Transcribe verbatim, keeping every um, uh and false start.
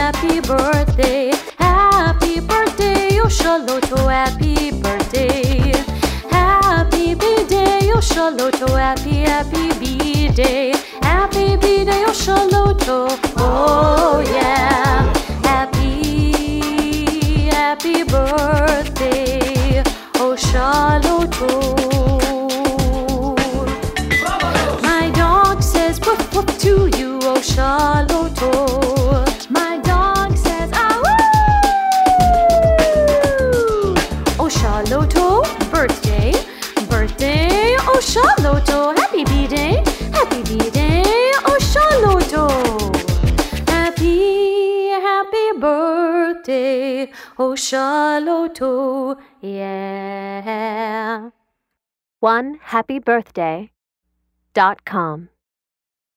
happy birthday. Happy birthday, oh Charlotte, happy birthday. Happy B-day, oh Charlotte, happy, happy B-day. Happy B-day, oh Charlotte, oh yeah. Happy, happy birthday, oh Charlotte. My dog says woof woof to you, oh Charlotte. My dog says ah woo. Oh Charlotte, birthday, birthday, oh Charlotte, happy B-day, happy B-day, oh Charlotte. Happy, happy birthday, oh Charlotte, yeah. one happy birthday dot com